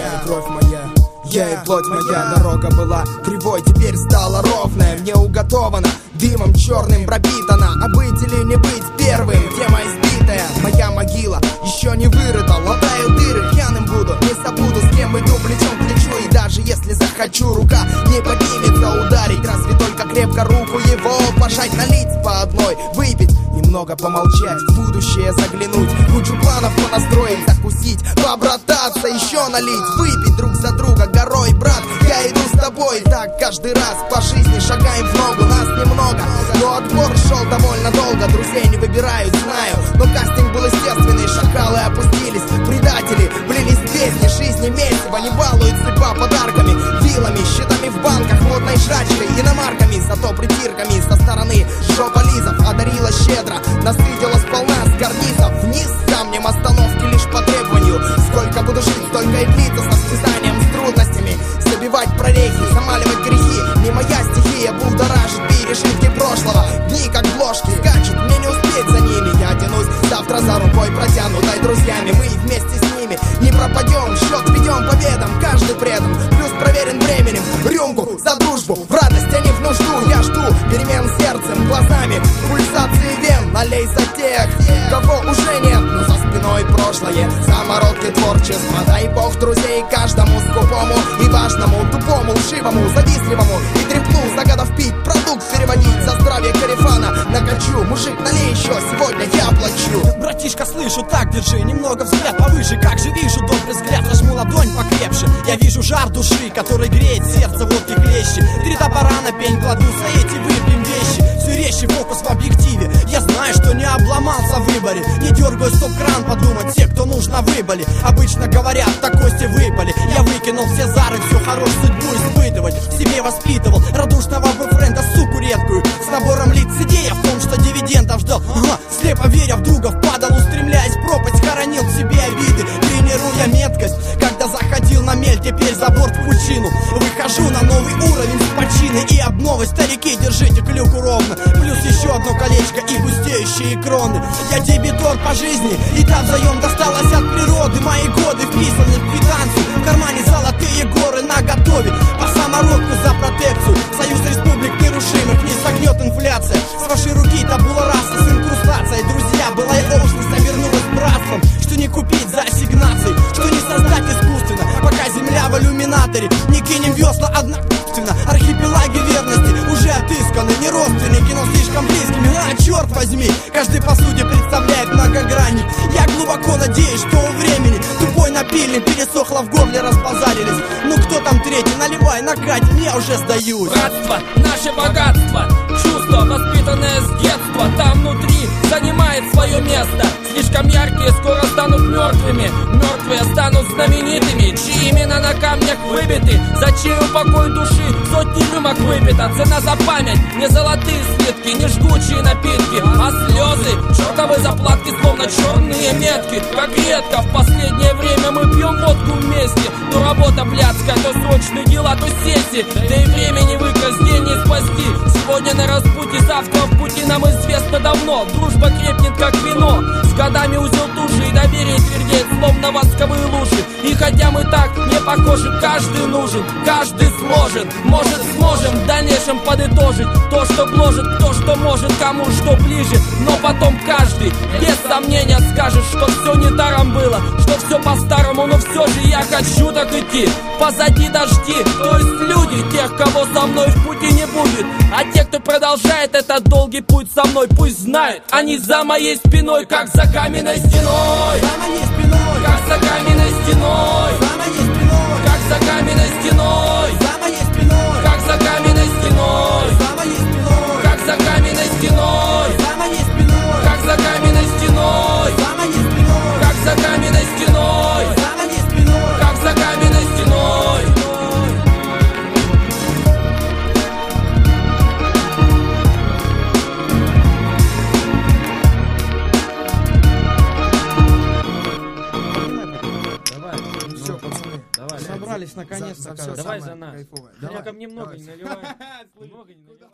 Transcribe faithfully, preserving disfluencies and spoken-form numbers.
Я и кровь моя, я и плоть моя. Дорога была кривой, теперь стала ровная. Мне уготована, дымом черным пропитана. А быть или не быть первым, тема избитая. Моя могила еще не вырыта, латаю дыры, пьяным буду. Не забуду, с кем иду плечом к плечу. И даже если захочу, рука не поднимется ударить. Разве только крепко руку его пожать, налить по одной, выпить, немного помолчать, в будущее заглянуть, кучу планов понастроить, закусить, побрататься, еще налить, выпить друг за друга горой, брат, я иду с тобой. Так каждый раз по жизни шагаем в ногу, нас немного, но отбор шел довольно долго. Друзей не выбирают, знаю, но кастинг был естественный. Шакалы опустились, предатели влились в песни. Жизни месяца не балуют судьба подарками, вилами, счетами в банках, модной жрачкой, иномарками. Зато притирками со стороны жополизов одарила щедро, насытила сполна с карнизов. Вниз камнем остановки лишь по требованию. Сколько буду жить, столько и длится, со стязанием, с трудностями. Забивать прорехи, замаливать грехи, не моя стихия, будоражит пережитки прошлого. Дни как бложки скачут, мне не успеть за ними. Я тянусь завтра за рукой протянутой друзьями. Мы вместе с ними не пропадем, счет ведем победам, каждый при этом плюс проверен временем. Рюмку за дружбу, в радость, а не в нужду. Я жду перемен сердцем, глазами, пульсации вен. Налей за тех, кого уже нет, но за спиной прошлое, самородки творчества. Дай бог друзей каждому скупому и важному, тупому, лживому, завистливому и треплу, загадав пить, продукт переводить. За здравие карифана накачу, мужик, налей еще, сегодня я плачу. Братишка, слышу, так держи, немного взгляд повыше. Как же вижу добрый взгляд, зажму ладонь покрепше. Я вижу жар души, который греет сердце, водки хлещи. Три топора на пень кладу, за эти выпьем вещи. Все резче фокус в объективе, я знаю, что не обломался в выборе. Не дергаю стоп-кран, подумать, те, кто нужно, выбыли. Обычно говорят, так кости выпали. Я выкинул все зары, все хорош судьбу испытывать. В себе воспитывал радушного бойфренда, суку редкую, с набором лиц, идея в том, что дивидендов ждал. Ага, слепо веря в друга, впадал, устремляясь в пропасть, хоронил в себе обиды, тренируя меткость. Когда заходил на мель, теперь за борт в пучину. Выхожу на новый уровень с почины и обновы. Старики, держите клюку ровно, плюс еще одно колечко и густеющие кроны. Я дебитор по жизни, и та взаим досталась от природы. Мои годы вписаны в квитанцию, в кармане золотые горы наготове. По самородку за протекцию, союз республик нерушимых не согнет инфляция. С вашей руки табула раса с инкрустацией. Друзья, былая общность обернулась братством. Что не купить за ассигнации, что не создать искусственно, пока земля в иллюминаторе. Не кинем весла однокупственно, архипелаги верности уже отысканы. Не родственники, но слишком близкими, а черт возьми, каждый по сути представляет многогранник. Я глубоко надеюсь, что у времени тупой напильник пересохло в горле, разбазарились. Ну кто там третий, наливай, накатим, я уже сдаюсь. Братство, наше богатство, чувство, воспитанное с детства, там внутри занимает свое место. Слишком яркие скоро станут мертвыми, мертвые станут знаменитыми, чьи имена на камнях выбиты, за чей упокой души сотни рюмок выпито. Цена за память, не золотые слитки, не жгучие напитки, а слезы, чертовы заплатки, словно черные метки. Как редко в последнее время мы пьем водку вместе. То работа блядская, то срочные дела, то сессии, да и времени выкрасть, день не спасти. Сегодня на распутье, завтра в пути, нам известно давно. Дружба крепнет как вино, с годами узел туже, и доверие твердеет, словно восковые лужи. И хотя мы так не похожи, каждый нужен, каждый сможет. Может, сможем в дальнейшем подытожить то, что гложет, кто что может, кому что ближе. Но потом каждый без сомнения скажет, что все не даром было, что все по-старому, но все же я хочу так идти. Позади дожди, то есть люди, тех, кого со мной в пути не будет. А те, кто продолжает этот долгий путь со мной, пусть знают, они за моей спиной, как за каменной стеной. За моей спиной, как за каменной стеной. За моей спиной, как за каменной стеной. За моей спиной, как за каменной стеной. За моей спиной, как за каменной стеной. За моей спиной, как за каменной стеной. За моей спиной, как за каменной стеной. За моей спиной, как за каменной стеной. Собрались наконец-то. Давай за нас. Давай. Немного не наливай. Много не наливай.